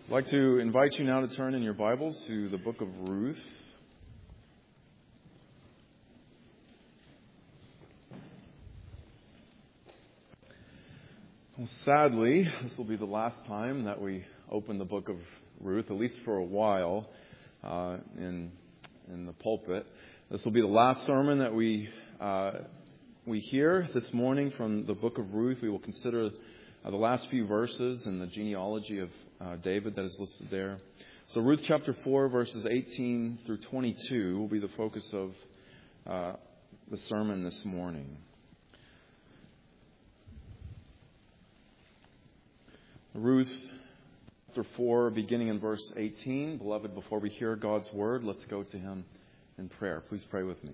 I'd like to invite you now to turn in your Bibles to the book of Ruth. Well, sadly, this will be the last time that we open the book of Ruth, at least for a while, in the pulpit. This will be the last sermon that we hear this morning from the book of Ruth. We will consider the last few verses in the genealogy of David that is listed there. So Ruth chapter 4, verses 18 through 22 will be the focus of the sermon this morning. Ruth chapter 4, beginning in verse 18. Beloved, before we hear God's word, let's go to Him in prayer. Please pray with me.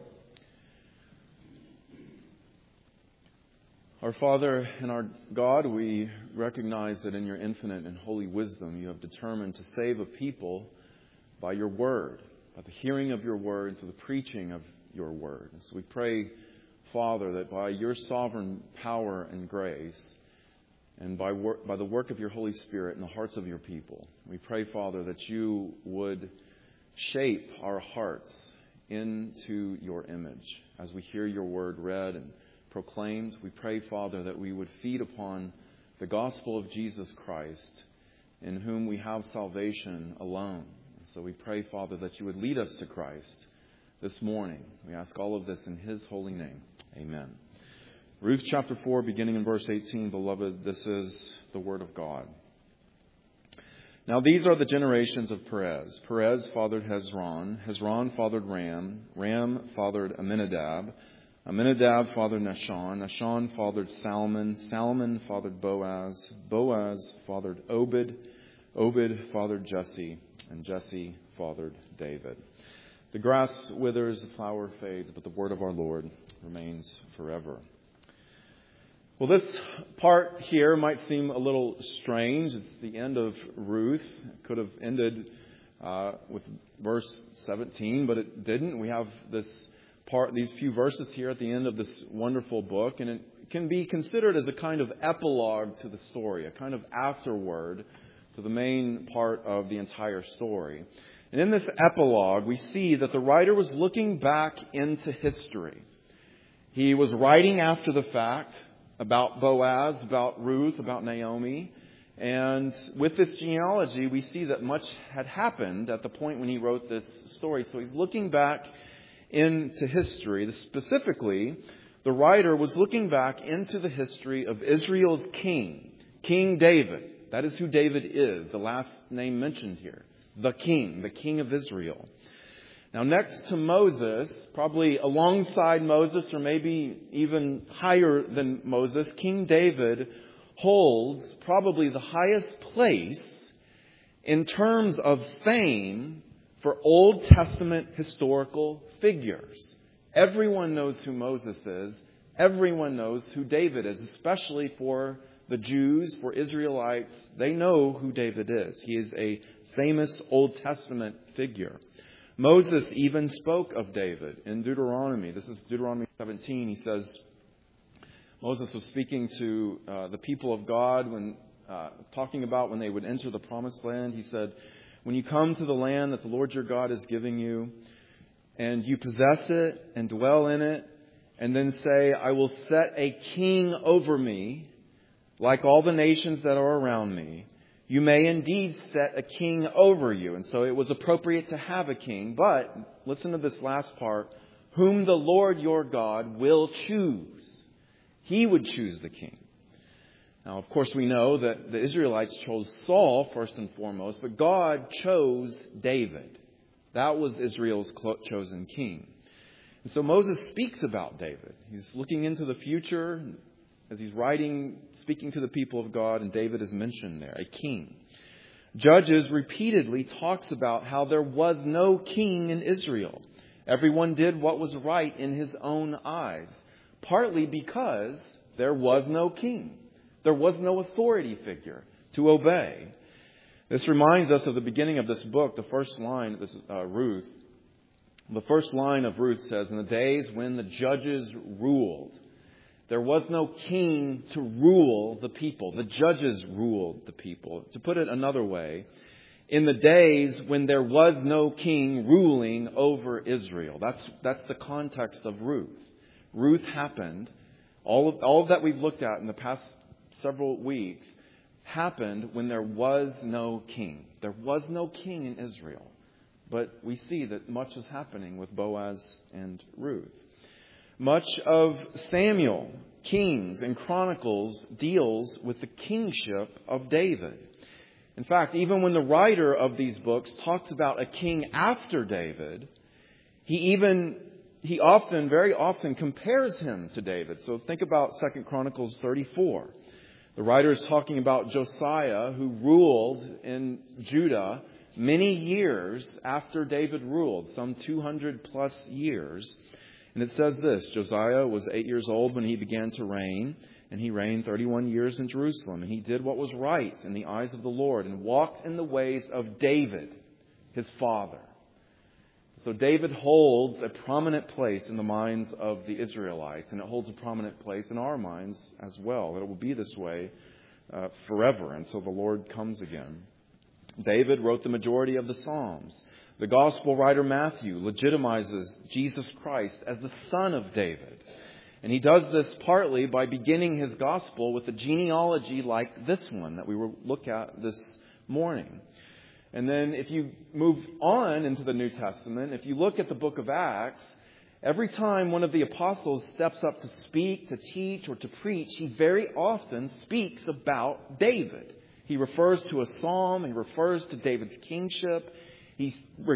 Our Father and our God, we recognize that in your infinite and holy wisdom, you have determined to save a people by your word, by the hearing of your word, and through the preaching of your word. And so we pray, Father, that by your sovereign power and grace, and by the work of your Holy Spirit in the hearts of your people, we pray, Father, that you would shape our hearts into your image as we hear your word read and proclaimed. We pray, Father, that we would feed upon the gospel of Jesus Christ, in whom we have salvation alone. So we pray, Father, that you would lead us to Christ this morning. We ask all of this in His holy name. Amen. Ruth chapter 4, beginning in verse 18, beloved, this is the word of God. Now these are the generations of Perez. Perez fathered Hezron. Hezron fathered Ram. Ram fathered Amminadab. Amminadab fathered Nahshon. Nahshon fathered Salmon. Salmon fathered Boaz. Boaz fathered Obed. Obed fathered Jesse. And Jesse fathered David. The grass withers, the flower fades, but the word of our Lord remains forever. Well, this part here might seem a little strange. It's the end of Ruth. It could have ended with verse 17, but it didn't. We have these few verses here at the end of this wonderful book, and it can be considered as a kind of epilogue to the story, a kind of afterword to the main part of the entire story. And in this epilogue, we see that the writer was looking back into history. He was writing after the fact about Boaz, about Ruth, about Naomi. And with this genealogy, we see that much had happened at the point when he wrote this story. So he's looking back into history. Specifically, the writer was looking back into the history of Israel's king, King David. That is who David is, the last name mentioned here. The king of Israel. Now, next to Moses, probably alongside Moses or maybe even higher than Moses, King David holds probably the highest place in terms of fame for Old Testament historical figures. Everyone knows who Moses is. Everyone knows who David is, especially for the Jews, for Israelites. They know who David is. He is a famous Old Testament figure. Moses even spoke of David in Deuteronomy. This is Deuteronomy 17. He says, Moses was speaking to the people of God when talking about when they would enter the promised land. He said, when you come to the land that the Lord your God is giving you, and you possess it and dwell in it, and then say, I will set a king over me, like all the nations that are around me, you may indeed set a king over you. And so it was appropriate to have a king. But listen to this last part. Whom the Lord your God will choose. He would choose the king. Now, of course, we know that the Israelites chose Saul first and foremost. But God chose David. That was Israel's chosen king. And so Moses speaks about David. He's looking into the future as he's writing, speaking to the people of God, and David is mentioned there, a king. Judges repeatedly talks about how there was no king in Israel. Everyone did what was right in his own eyes, partly because there was no king. There was no authority figure to obey. This reminds us of the beginning of this book, the first line, this is Ruth. The first line of Ruth says, in the days when the judges ruled. There was no king to rule the people. The judges ruled the people. To put it another way, in the days when there was no king ruling over Israel. That's the context of Ruth. Ruth happened. All of that we've looked at in the past several weeks happened when there was no king. There was no king in Israel. But we see that much is happening with Boaz and Ruth. Much of Samuel, Kings, and Chronicles deals with the kingship of David. In fact, even when the writer of these books talks about a king after David, he very often compares him to David. So think about 2 Chronicles 34. The writer is talking about Josiah, who ruled in Judah many years after David ruled, some 200 plus years. And it says this: Josiah was 8 years old when he began to reign, and he reigned 31 years in Jerusalem. And he did what was right in the eyes of the Lord and walked in the ways of David, his father. So David holds a prominent place in the minds of the Israelites, and it holds a prominent place in our minds as well. It will be this way forever until the Lord comes again. David wrote the majority of the Psalms. The gospel writer Matthew legitimizes Jesus Christ as the son of David. And he does this partly by beginning his gospel with a genealogy like this one that we will look at this morning. And then if you move on into the New Testament, if you look at the book of Acts, every time one of the apostles steps up to speak, to teach, or to preach, he very often speaks about David. He refers to a psalm. He refers to David's kingship. He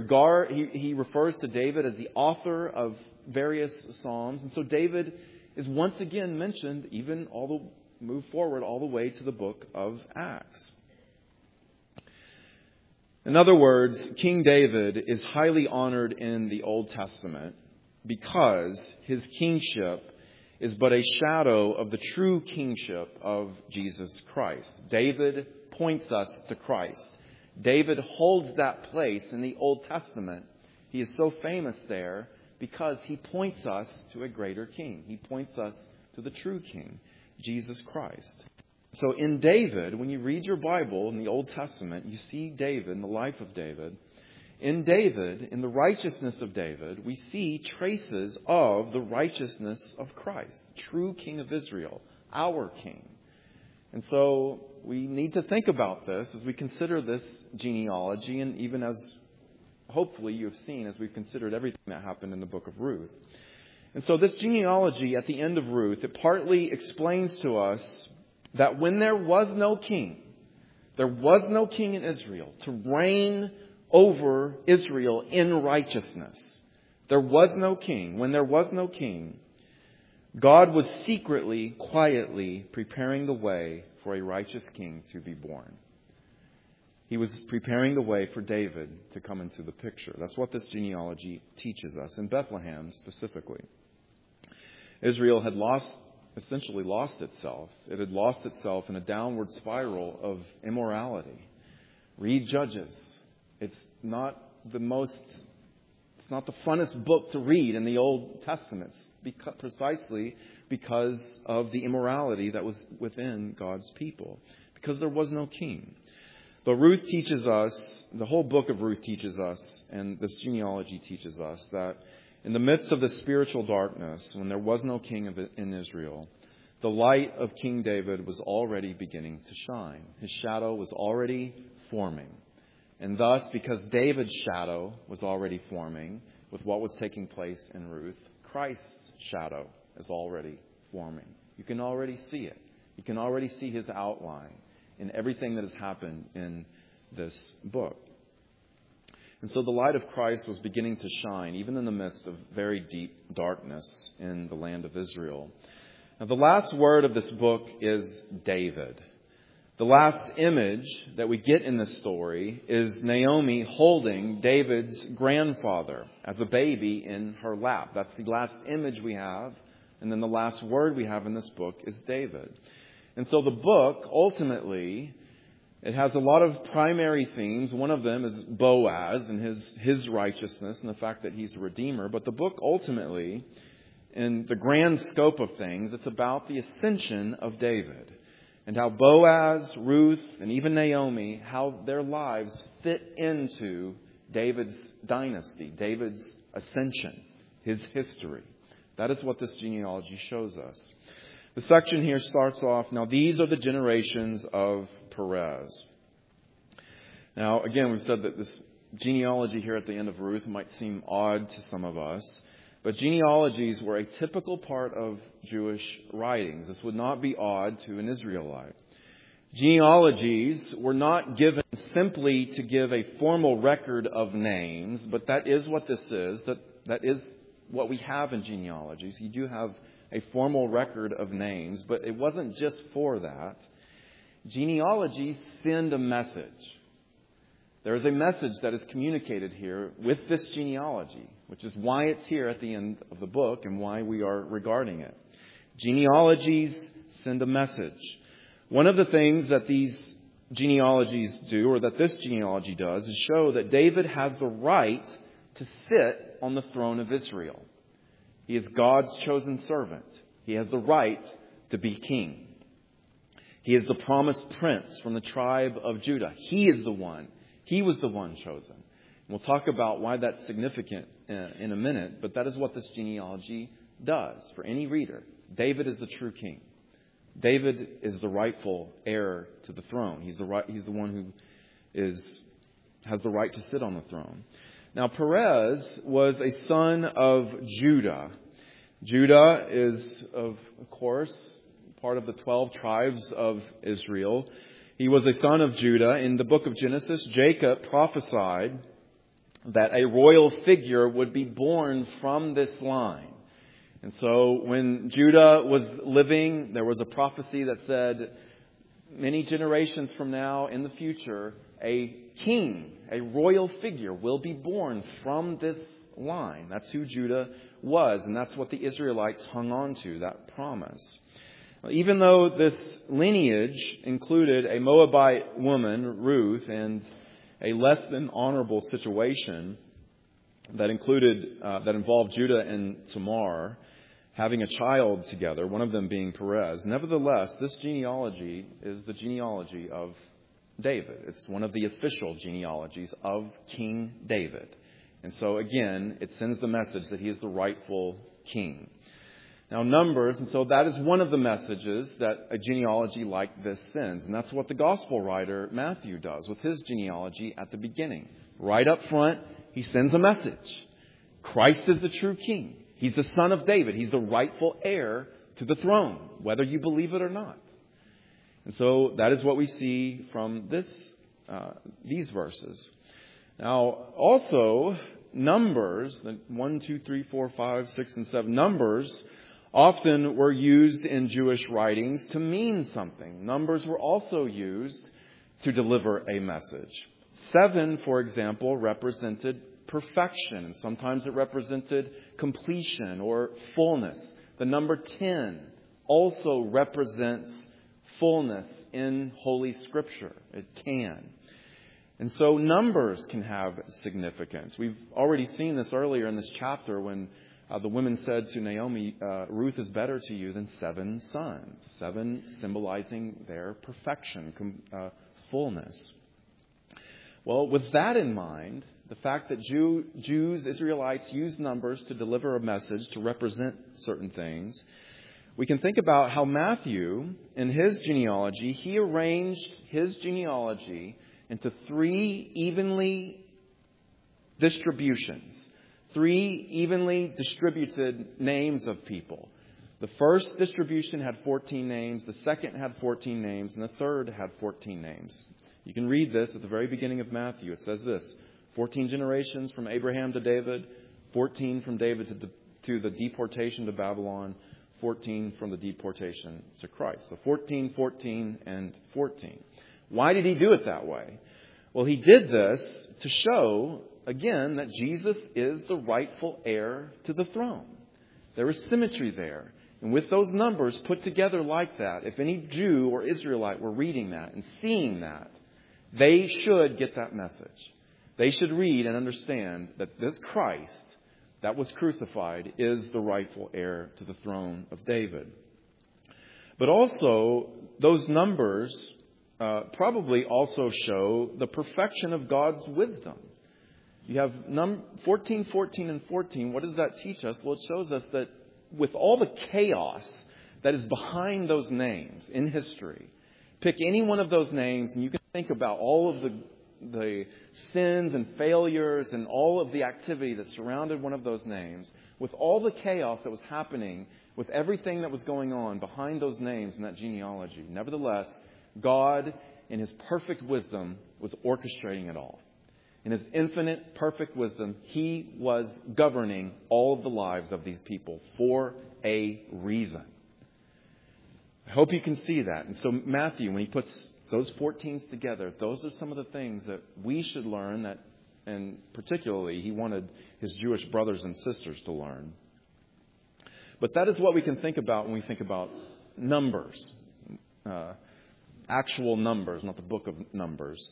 refers to David as the author of various psalms. And so David is once again mentioned, even move forward all the way to the book of Acts. In other words, King David is highly honored in the Old Testament because his kingship is but a shadow of the true kingship of Jesus Christ. David points us to Christ. David holds that place in the Old Testament. He is so famous there because he points us to a greater king. He points us to the true king, Jesus Christ. So in David, when you read your Bible in the Old Testament, you see David, in the life of David. In David, in the righteousness of David, we see traces of the righteousness of Christ, true King of Israel, our King. And so we need to think about this as we consider this genealogy, and even as hopefully you have seen as we've considered everything that happened in the book of Ruth. And so this genealogy at the end of Ruth, it partly explains to us that when there was no king in Israel to reign over Israel in righteousness. There was no king. When there was no king, God was secretly, quietly preparing the way for a righteous king to be born. He was preparing the way for David to come into the picture. That's what this genealogy teaches us, in Bethlehem specifically. Israel had essentially lost itself. It had lost itself in a downward spiral of immorality. Read Judges. It's not the funnest book to read in the Old Testament, precisely because of the immorality that was within God's people, because there was no king. But Ruth teaches us, the whole book of Ruth teaches us, and this genealogy teaches us, that in the midst of the spiritual darkness, when there was no king in Israel, the light of King David was already beginning to shine. His shadow was already forming. And thus, because David's shadow was already forming with what was taking place in Ruth, Christ's shadow is already forming. You can already see it. You can already see his outline in everything that has happened in this book. And so the light of Christ was beginning to shine, even in the midst of very deep darkness in the land of Israel. Now, the last word of this book is David. The last image that we get in this story is Naomi holding David's grandfather as a baby in her lap. That's the last image we have. And then the last word we have in this book is David. And so the book, ultimately, it has a lot of primary themes. One of them is Boaz and his righteousness and the fact that he's a redeemer. But the book ultimately in the grand scope of things, it's about the ascension of David and how Boaz, Ruth, and even Naomi, how their lives fit into David's dynasty, David's ascension, his history. That is what this genealogy shows us. The section here starts off, now these are the generations of Perez. Now, again, we've said that this genealogy here at the end of Ruth might seem odd to some of us, but genealogies were a typical part of Jewish writings. This would not be odd to an Israelite. Genealogies were not given simply to give a formal record of names, but that is what this is. That is what we have in genealogies. You do have a formal record of names, but it wasn't just for that. Genealogies send a message. There is a message that is communicated here with this genealogy, which is why it's here at the end of the book and why we are regarding it. Genealogies send a message. One of the things that these genealogies do, or that this genealogy does, is show that David has the right to sit on the throne of Israel. He is God's chosen servant. He has the right to be king. He is the promised prince from the tribe of Judah. He is the one. He was the one chosen. We'll talk about why that's significant in a minute, but that is what this genealogy does for any reader. David is the true king. David is the rightful heir to the throne. He's the one who has the right to sit on the throne. Now, Perez was a son of Judah. Judah is, of course, part of the 12 tribes of Israel. He was a son of Judah. In the book of Genesis, Jacob prophesied that a royal figure would be born from this line. And so when Judah was living, there was a prophecy that said many generations from now in the future, a king, a royal figure will be born from this line. That's who Judah was, and that's what the Israelites hung on to, that promise. Even though this lineage included a Moabite woman, Ruth, and a less than honorable situation that involved Judah and Tamar having a child together, one of them being Perez. Nevertheless, this genealogy is the genealogy of David. It's one of the official genealogies of King David. And so again, it sends the message that he is the rightful king. Now, Numbers, and so that is one of the messages that a genealogy like this sends. And that's what the gospel writer Matthew does with his genealogy at the beginning. Right up front, he sends a message. Christ is the true king. He's the son of David. He's the rightful heir to the throne, whether you believe it or not. And so that is what we see from these verses. Now, also, Numbers, 1, 2, 3, 4, 5, 6, and 7, Numbers often were used in Jewish writings to mean something. Numbers were also used to deliver a message. 7, for example, represented perfection, and sometimes it represented completion or fullness. The number 10 also represents fullness in Holy Scripture. It can. And so numbers can have significance. We've already seen this earlier in this chapter when the women said to Naomi, Ruth is better to you than 7 sons. 7 symbolizing their perfection, fullness. Well, with that in mind, the fact that Jews, Israelites, use numbers to deliver a message, to represent certain things, we can think about how Matthew, in his genealogy, he arranged his genealogy into 3 evenly distributions. 3 evenly distributed names of people. The first distribution had 14 names, the second had 14 names, and the third had 14 names. You can read this at the very beginning of Matthew. It says this: 14 generations from Abraham to David, 14 from David to the deportation to Babylon, 14 from the deportation to Christ. So 14, 14, and 14. Why did he do it that way? Well, he did this to show, again, that Jesus is the rightful heir to the throne. There is symmetry there. And with those numbers put together like that, if any Jew or Israelite were reading that and seeing that, they should get that message. They should read and understand that this Christ, that was crucified, is the rightful heir to the throne of David. But also, those numbers probably also show the perfection of God's wisdom. You have 14, 14, and 14. What does that teach us? Well, it shows us that with all the chaos that is behind those names in history, pick any one of those names and you can think about all of the sins and failures and all of the activity that surrounded one of those names. With all the chaos that was happening, with everything that was going on behind those names in that genealogy, nevertheless, God, in His perfect wisdom, was orchestrating it all. In His infinite, perfect wisdom, He was governing all of the lives of these people for a reason. I hope you can see that. And so Matthew, when he puts those 14s together, those are some of the things that we should learn, that, and particularly he wanted his Jewish brothers and sisters to learn. But that is what we can think about when we think about numbers. Actual numbers, not the book of Numbers.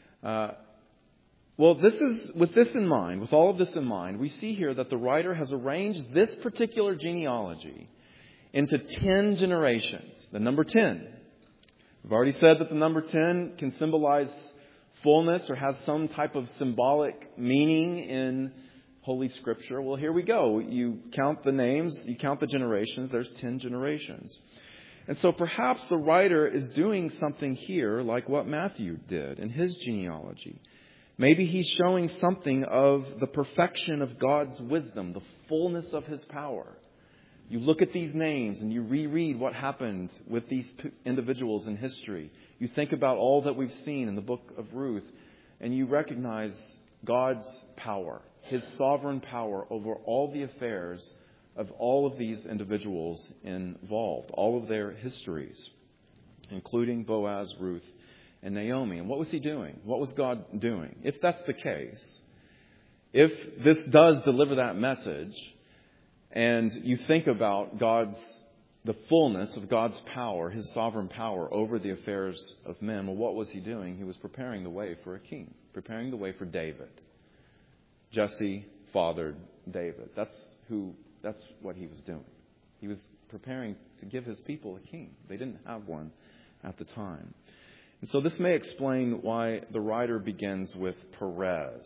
Well, with this in mind, with all of this in mind, we see here that the writer has arranged this particular genealogy into 10 generations. The number 10. We've already said that the number 10 can symbolize fullness or has some type of symbolic meaning in Holy Scripture. Well, here we go. You count the names, you count the generations, there's 10 generations. And so perhaps the writer is doing something here like what Matthew did in his genealogy. Maybe he's showing something of the perfection of God's wisdom, the fullness of His power. You look at these names and you reread what happened with these individuals in history. You think about all that we've seen in the book of Ruth, and you recognize God's power, His sovereign power over all the affairs of all of these individuals involved, all of their histories, including Boaz, Ruth, and Naomi. And what was He doing? What was God doing? If that's the case, if this does deliver that message, and you think about the fullness of God's power, His sovereign power over the affairs of men, well, what was He doing? He was preparing the way for a king, preparing the way for David. Jesse fathered David. That's what He was doing. He was preparing to give His people a king. They didn't have one at the time. And so this may explain why the writer begins with Perez.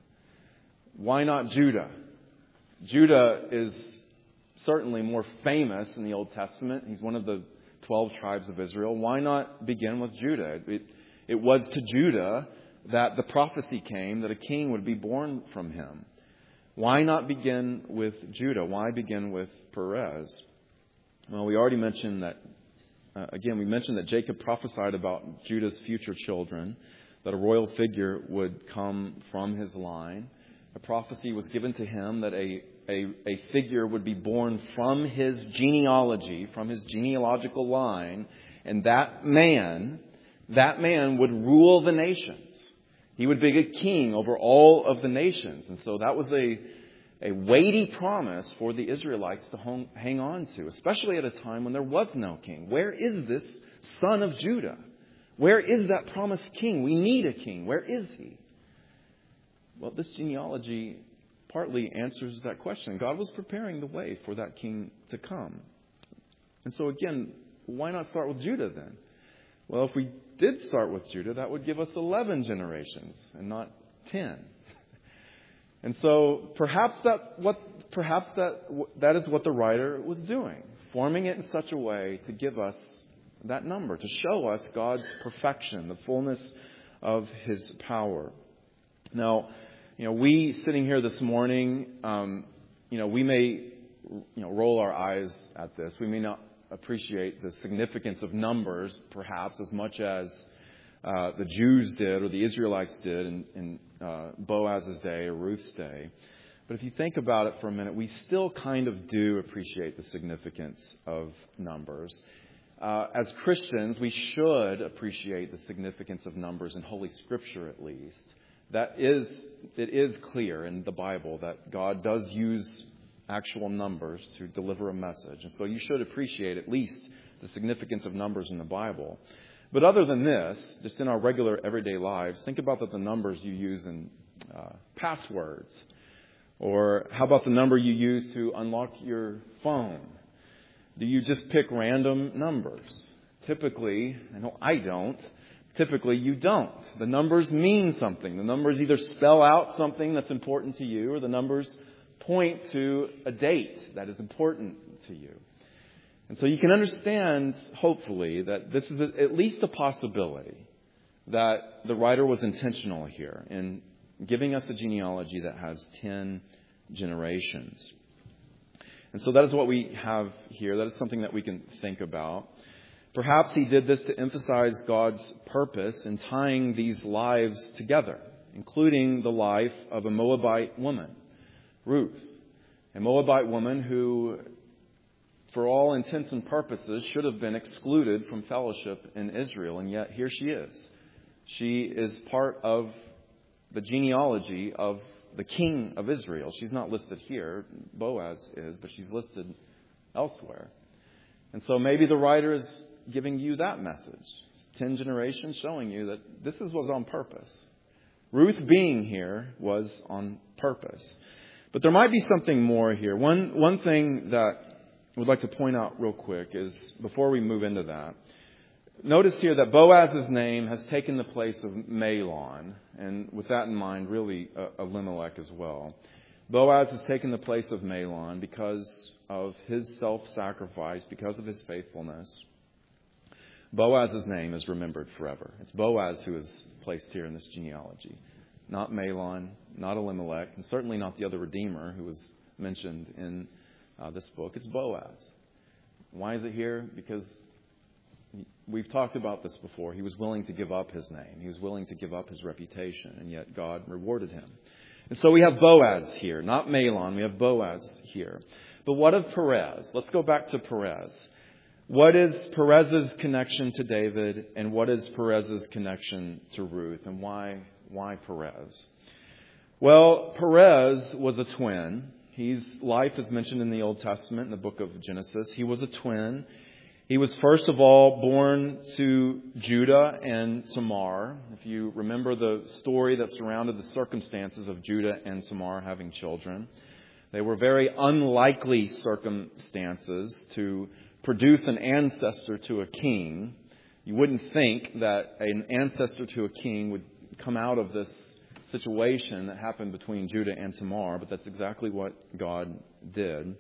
Why not Judah? Judah is certainly more famous in the Old Testament. He's one of the 12 tribes of Israel. Why not begin with Judah? It was to Judah that the prophecy came that a king would be born from him. Why not begin with Judah? Why begin with Perez? Well, we already mentioned that, we mentioned that Jacob prophesied about Judah's future children, that a royal figure would come from his line. A prophecy was given to him that a figure would be born from his genealogy, from his genealogical line, and that man would rule the nations. He would be a king over all of the nations. And so that was a weighty promise for the Israelites to hang on to, especially at a time when there was no king. Where is this son of Judah? Where is that promised king? We need a king. Where is he? Well, this genealogy partly answers that question. God was preparing the way for that king to come. And so again, why not start with Judah then? Well, if we did start with Judah, that would give us 11 generations and not 10. And so perhaps that is what the writer was doing, forming it in such a way to give us that number, to show us God's perfection, the fullness of His power. Now, we sitting here this morning, we may, roll our eyes at this. We may not appreciate the significance of numbers, perhaps, as much as the Jews did or the Israelites did in Boaz's day or Ruth's day. But if you think about it for a minute, we still kind of do appreciate the significance of numbers. As Christians, we should appreciate the significance of numbers in Holy Scripture, at least. It is clear in the Bible that God does use actual numbers to deliver a message. And so you should appreciate at least the significance of numbers in the Bible. But other than this, just in our regular everyday lives, think about the numbers you use in passwords Or how about the number you use to unlock your phone? Do you just pick random numbers? Typically, I know I don't. Typically, you don't. The numbers mean something. The numbers either spell out something that's important to you, or the numbers point to a date that is important to you. And so you can understand, hopefully, that this is at least a possibility that the writer was intentional here in giving us a genealogy that has 10 generations. And so that is what we have here. That is something that we can think about. Perhaps he did this to emphasize God's purpose in tying these lives together, including the life of a Moabite woman, Ruth, a Moabite woman who, for all intents and purposes, should have been excluded from fellowship in Israel, and yet here she is. She is part of the genealogy of the king of Israel. She's not listed here. Boaz is, but she's listed elsewhere. And so maybe the writer is giving you that message. 10 generations showing you that this was on purpose. Ruth being here was on purpose. But there might be something more here. One thing that I would like to point out real quick is, before we move into that, notice here that Boaz's name has taken the place of Mahlon. And with that in mind, really Elimelech as well. Boaz has taken the place of Mahlon because of his self-sacrifice, because of his faithfulness. Boaz's name is remembered forever. It's Boaz who is placed here in this genealogy. Not Mahlon, not Elimelech, and certainly not the other Redeemer who was mentioned in this book. It's Boaz. Why is it here? Because we've talked about this before. He was willing to give up his name. He was willing to give up his reputation, and yet God rewarded him. And so we have Boaz here, not Mahlon. We have Boaz here. But what of Perez? Let's go back to Perez. What is Perez's connection to David, and what is Perez's connection to Ruth, and why Perez? Well, Perez was a twin. His life is mentioned in the Old Testament in the book of Genesis. He was a twin. He was first of all born to Judah and Tamar. If you remember the story that surrounded the circumstances of Judah and Tamar having children, they were very unlikely circumstances to produce an ancestor to a king. You wouldn't think that an ancestor to a king would come out of this situation that happened between Judah and Tamar, but that's exactly what God did.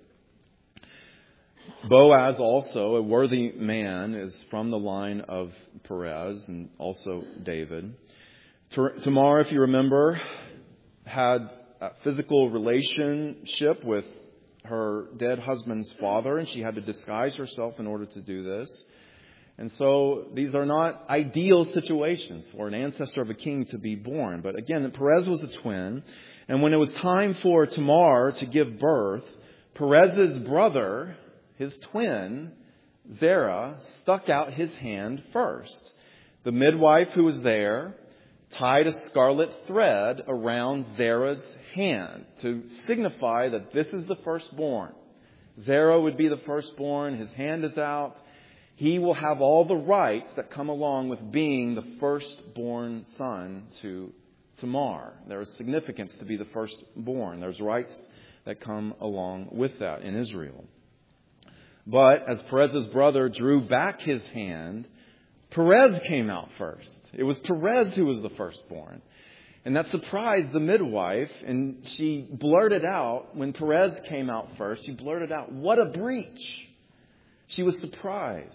Boaz, also a worthy man, is from the line of Perez and also David. Tamar, if you remember, had a physical relationship with her dead husband's father, and she had to disguise herself in order to do this. And so these are not ideal situations for an ancestor of a king to be born. But again, Perez was a twin, and when it was time for Tamar to give birth, Perez's brother, his twin, Zerah, stuck out his hand first. The midwife who was there tied a scarlet thread around Zerah's hand to signify that this is the firstborn. Zerah would be the firstborn. His hand is out. He will have all the rights that come along with being the firstborn son to Tamar. There is significance to be the firstborn. There's rights that come along with that in Israel. But as Perez's brother drew back his hand, Perez came out first. It was Perez who was the firstborn. And that surprised the midwife, and she blurted out, when Perez came out first, she blurted out, "What a breach!" She was surprised.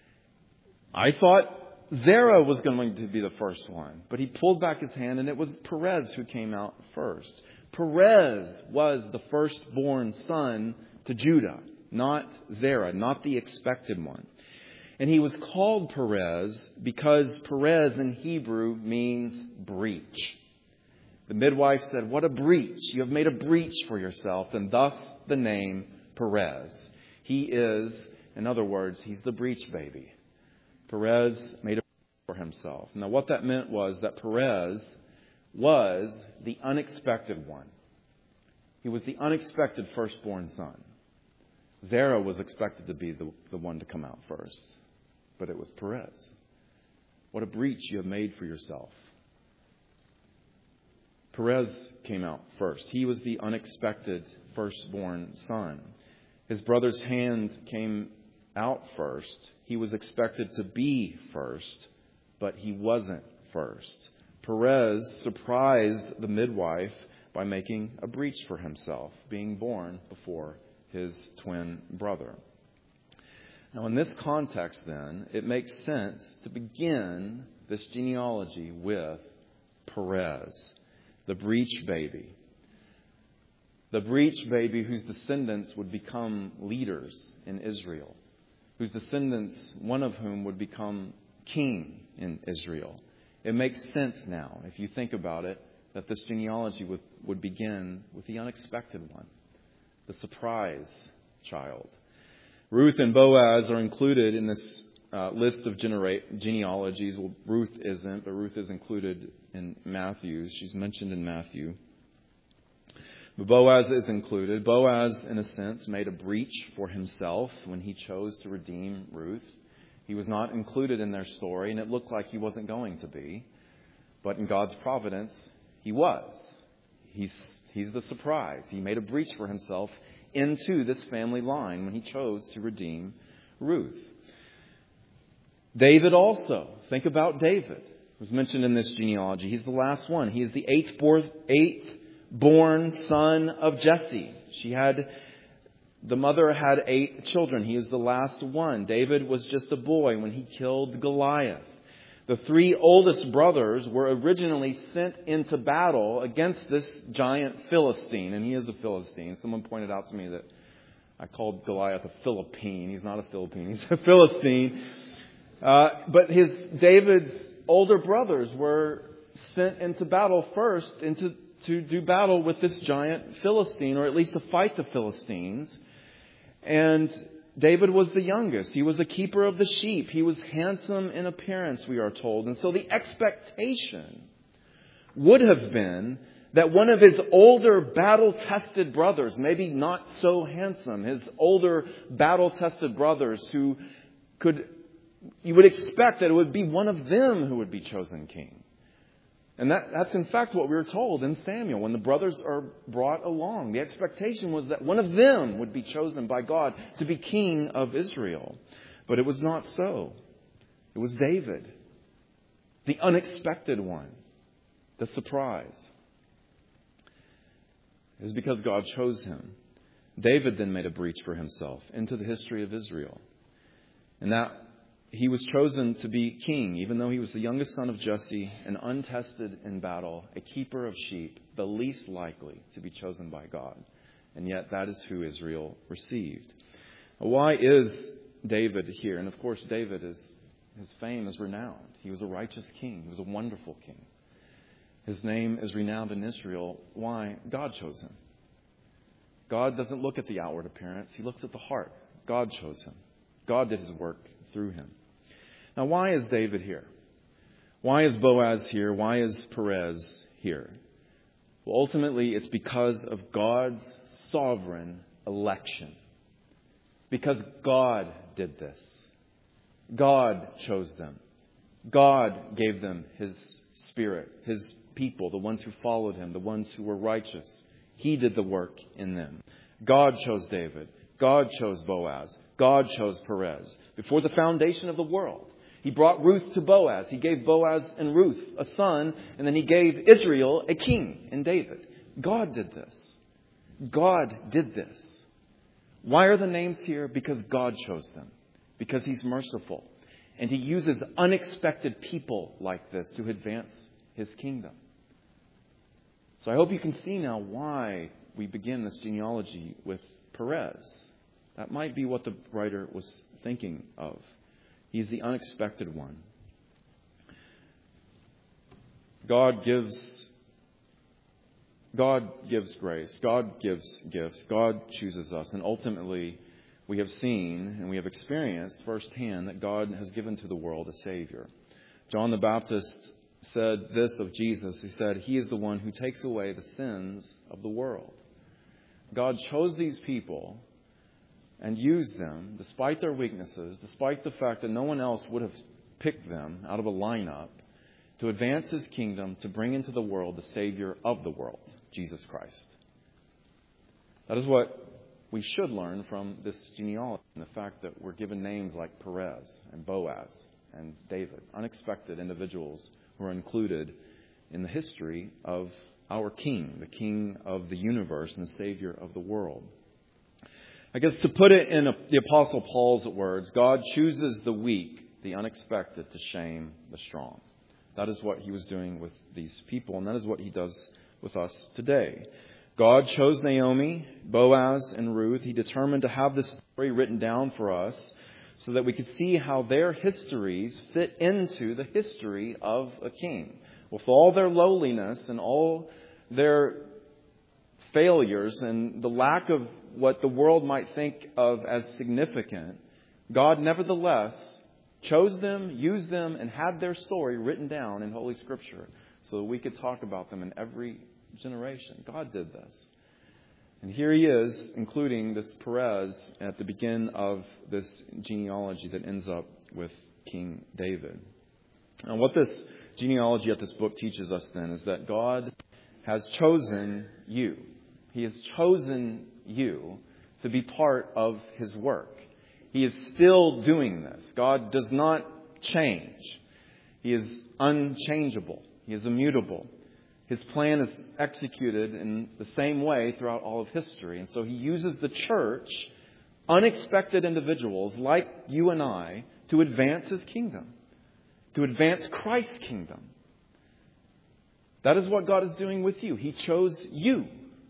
I thought Zerah was going to be the first one, but he pulled back his hand, and it was Perez who came out first. Perez was the firstborn son to Judah, not Zerah, not the expected one. And he was called Perez because Perez in Hebrew means breach. The midwife said, "What a breach. You have made a breach for yourself," and thus the name Perez. He is, in other words, he's the breach baby. Perez made a breach for himself. Now what that meant was that Perez was the unexpected one. He was the unexpected firstborn son. Zerah was expected to be the one to come out first, but it was Perez. What a breach you have made for yourself. Perez came out first. He was the unexpected firstborn son. His brother's hand came out first. He was expected to be first, but he wasn't first. Perez surprised the midwife by making a breach for himself, being born before his twin brother. Now, in this context, then, it makes sense to begin this genealogy with Perez, the breech baby. The breech baby whose descendants would become leaders in Israel, whose descendants, one of whom would become king in Israel. It makes sense now, if you think about it, that this genealogy would begin with the unexpected one, the surprise child. Ruth and Boaz are included in this list of genealogies. Well, Ruth isn't, but Ruth is included in Matthew. She's mentioned in Matthew. But Boaz is included. Boaz, in a sense, made a breach for himself when he chose to redeem Ruth. He was not included in their story, and it looked like he wasn't going to be. But in God's providence, he was. He's the surprise. He made a breach for himself into this family line when he chose to redeem Ruth. David also. Think about David, who's mentioned in this genealogy. He's the last one. He is the eighth born son of Jesse. The mother had 8 children. He is the last one. David was just a boy when he killed Goliath. The 3 oldest brothers were originally sent into battle against this giant Philistine, and he is a Philistine. Someone pointed out to me that I called Goliath a Philippine. He's not a Philippine. He's a Philistine. But David's older brothers were sent into battle first to do battle with this giant Philistine, or at least to fight the Philistines. And David was the youngest. He was a keeper of the sheep. He was handsome in appearance, we are told. And so the expectation would have been that one of his older battle-tested brothers, maybe not so handsome, his older battle-tested brothers you would expect that it would be one of them who would be chosen king. And that's in fact what we were told in Samuel when the brothers are brought along. The expectation was that one of them would be chosen by God to be king of Israel. But it was not so. It was David, the unexpected one, the surprise. It is because God chose him. David then made a breach for himself into the history of Israel. And that he was chosen to be king, even though he was the youngest son of Jesse, and untested in battle, a keeper of sheep, the least likely to be chosen by God. And yet that is who Israel received. Why is David here? And of course, his fame is renowned. He was a righteous king. He was a wonderful king. His name is renowned in Israel. Why? God chose him. God doesn't look at the outward appearance. He looks at the heart. God chose him. God did his work through him. Now, why is David here? Why is Boaz here? Why is Perez here? Well, ultimately, it's because of God's sovereign election. Because God did this. God chose them. God gave them His Spirit, His people, the ones who followed Him, the ones who were righteous. He did the work in them. God chose David. God chose Boaz. God chose Perez. Before the foundation of the world, He brought Ruth to Boaz. He gave Boaz and Ruth a son, and then He gave Israel a king in David. God did this. God did this. Why are the names here? Because God chose them. Because He's merciful. And He uses unexpected people like this to advance His kingdom. So I hope you can see now why we begin this genealogy with Perez. That might be what the writer was thinking of. He's the unexpected one. God gives grace. God gives gifts. God chooses us. And ultimately, we have seen and we have experienced firsthand that God has given to the world a Savior. John the Baptist said this of Jesus. He said, He is the one who takes away the sins of the world. God chose these people and used them, despite their weaknesses, despite the fact that no one else would have picked them out of a lineup, to advance His kingdom, to bring into the world the Savior of the world, Jesus Christ. That is what we should learn from this genealogy, and the fact that we're given names like Perez and Boaz and David, unexpected individuals who are included in the history of our King, the King of the universe and the Savior of the world. I guess to put it in the Apostle Paul's words, God chooses the weak, the unexpected, to shame the strong. That is what He was doing with these people, and that is what He does with us today. God chose Naomi, Boaz, and Ruth. He determined to have this story written down for us so that we could see how their histories fit into the history of a king. With all their lowliness and all their failures and the lack of what the world might think of as significant, God nevertheless chose them, used them, and had their story written down in Holy Scripture so that we could talk about them in every generation. God did this. And here He is, including this Perez at the beginning of this genealogy that ends up with King David. And what this genealogy of this book teaches us then is that God has chosen you. He has chosen you to be part of His work. He is still doing this. God does not change. He is unchangeable. He is immutable. His plan is executed in the same way throughout all of history. And so He uses the church, unexpected individuals like you and I, to advance His kingdom, to advance Christ's kingdom. That is what God is doing with you. He chose you,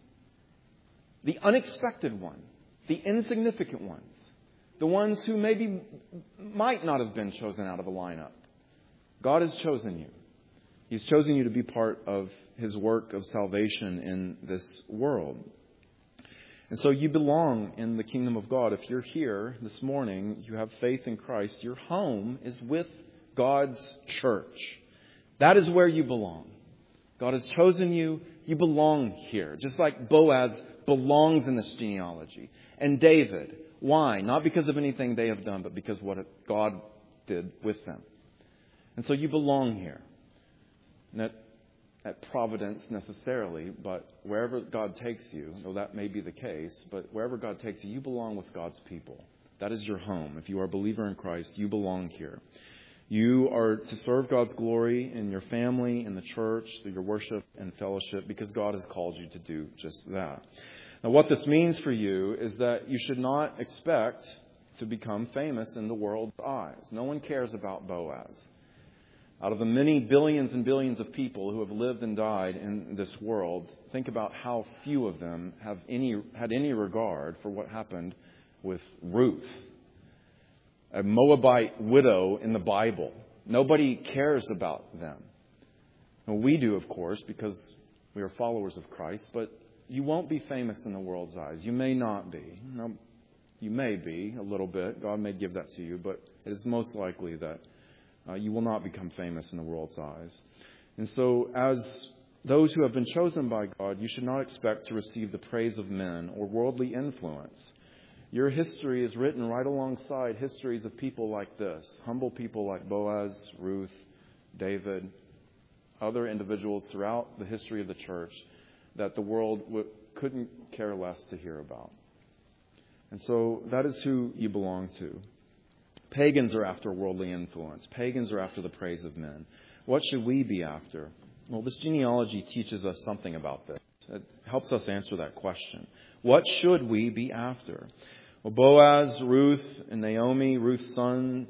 the unexpected one, the insignificant ones, the ones who maybe might not have been chosen out of a lineup. God has chosen you. He's chosen you to be part of His work of salvation in this world. And so you belong in the kingdom of God. If you're here this morning, you have faith in Christ, your home is with God's church. That is where you belong. God has chosen you. You belong here. Just like Boaz belongs in this genealogy. And David. Why? Not because of anything they have done, but because what God did with them. And so you belong here. Not at Providence necessarily, but wherever God takes you, though that may be the case, but wherever God takes you, you belong with God's people. That is your home. If you are a believer in Christ, you belong here. You are to serve God's glory in your family, in the church, through your worship and fellowship, because God has called you to do just that. Now, what this means for you is that you should not expect to become famous in the world's eyes. No one cares about Boaz. Out of the many billions and billions of people who have lived and died in this world, think about how few of them have had any regard for what happened with Ruth, a Moabite widow in the Bible. Nobody cares about them. Well, we do, of course, because we are followers of Christ, but you won't be famous in the world's eyes. You may not be. Now, you may be a little bit. God may give that to you, but it is most likely that you will not become famous in the world's eyes. And so, as those who have been chosen by God, you should not expect to receive the praise of men or worldly influence. Your history is written right alongside histories of people like this, humble people like Boaz, Ruth, David, other individuals throughout the history of the church that the world couldn't care less to hear about. And so that is who you belong to. Pagans are after worldly influence. Pagans are after the praise of men. What should we be after? Well, this genealogy teaches us something about this. It helps us answer that question. What should we be after? Well, Boaz, Ruth, and Naomi, Ruth's son,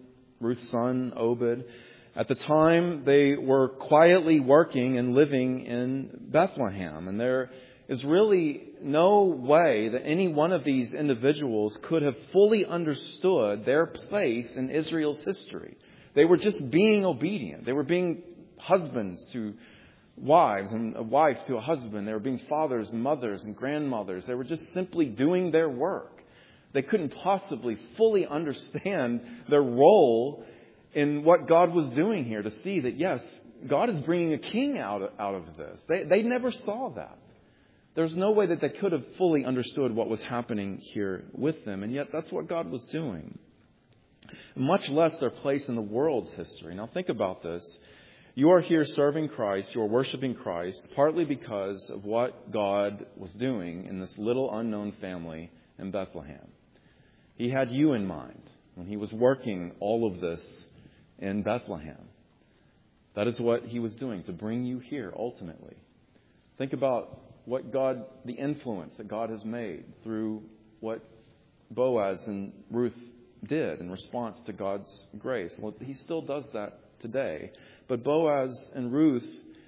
Obed, at the time they were quietly working and living in Bethlehem. And there is really no way that any one of these individuals could have fully understood their place in Israel's history. They were just being obedient. They were being husbands to wives and a wife to a husband. They were being fathers and mothers and grandmothers. They were just simply doing their work. They couldn't possibly fully understand their role in what God was doing here, to see that, yes, God is bringing a king out of this. They never saw that. There's no way that they could have fully understood what was happening here with them. And yet that's what God was doing. Much less their place in the world's history. Now think about this. You are here serving Christ, you are worshiping Christ, partly because of what God was doing in this little unknown family in Bethlehem. He had you in mind when He was working all of this in Bethlehem. That is what He was doing, to bring you here ultimately. Think about the influence that God has made through what Boaz and Ruth did in response to God's grace. Well, He still does that today. But Boaz and Ruth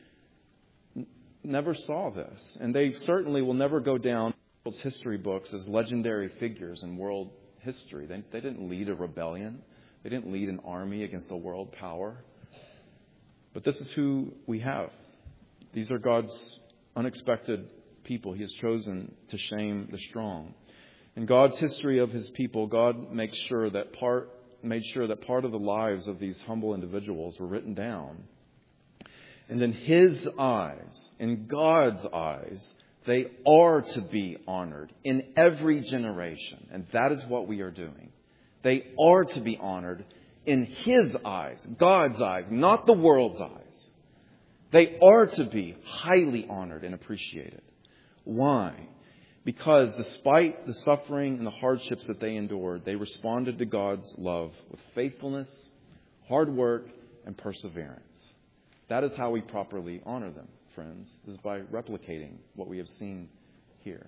never saw this. And they certainly will never go down in world's history books as legendary figures in world history. They didn't lead a rebellion. They didn't lead an army against a world power. But this is who we have. These are God's unexpected people. He has chosen to shame the strong. In God's history of His people, God made sure that part of the lives of these humble individuals were written down. And in His eyes, in God's eyes, they are to be honored in every generation. And that is what we are doing. They are to be honored in His eyes, God's eyes, not the world's eyes. They are to be highly honored and appreciated. Why? Because despite the suffering and the hardships that they endured, they responded to God's love with faithfulness, hard work, and perseverance. That is how we properly honor them, friends, is by replicating what we have seen here.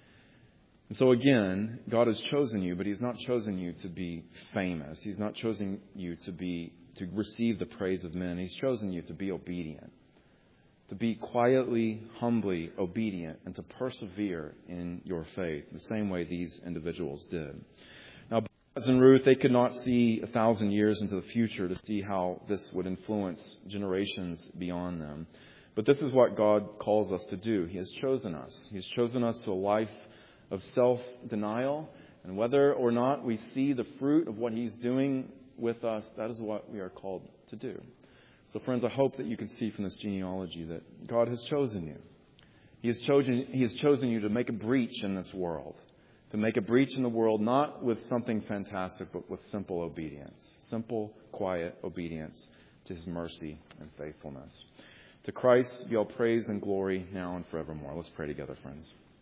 And so again, God has chosen you, but He's not chosen you to be famous. He's not chosen you to receive the praise of men. He's chosen you to be obedient. To be quietly, humbly obedient, and to persevere in your faith, the same way these individuals did. Now, Boaz and Ruth, they could not see 1,000 years into the future to see how this would influence generations beyond them. But this is what God calls us to do. He has chosen us. He has chosen us to a life of self-denial. And whether or not we see the fruit of what He's doing with us, that is what we are called to do. So friends, I hope that you can see from this genealogy that God has chosen you. He has chosen you to make a breach in this world. To make a breach in the world, not with something fantastic, but with simple obedience. Simple, quiet obedience to His mercy and faithfulness. To Christ be all praise and glory now and forevermore. Let's pray together, friends.